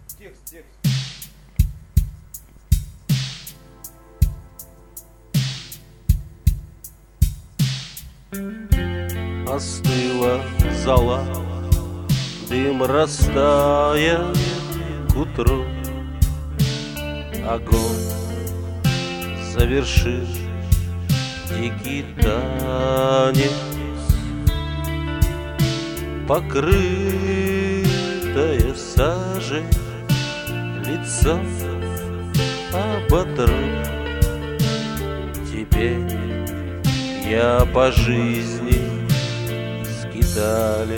Текст. Остыла зола, дым растает к утру. Огонь завершил дикий танец, покрытое сажей лицо оботру. Теперь я по жизни скиталец.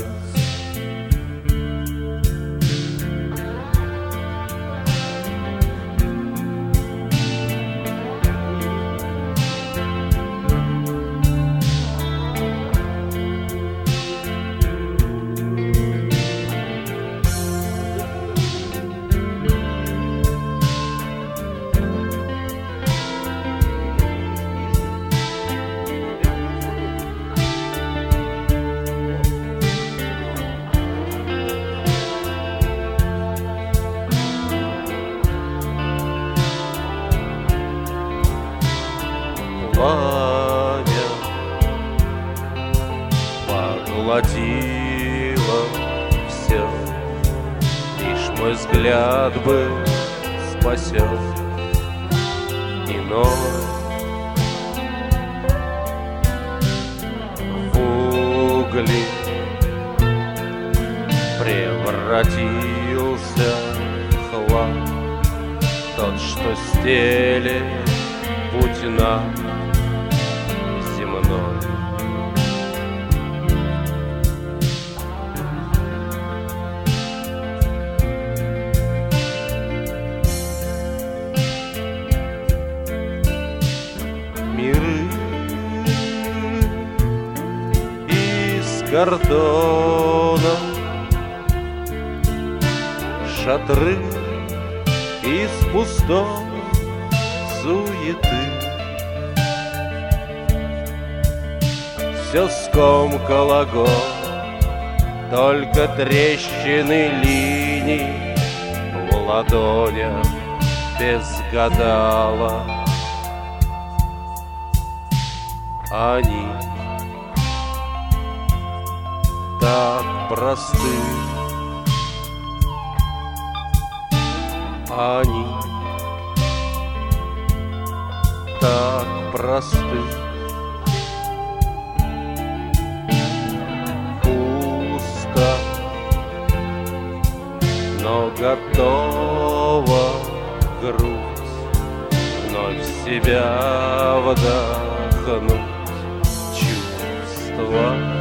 Пламя поглотило все, лишь мой взгляд был спасен. Иной в угли превратился хлам, тот, что стелет путь нам земной. Миры из картона, шатры из пустой суеты. Все скомкало год, только трещины линий в ладонях безгадало. Они так просты, они так просты. Пусто, но готова грудь вновь себя вдохнуть. Чувства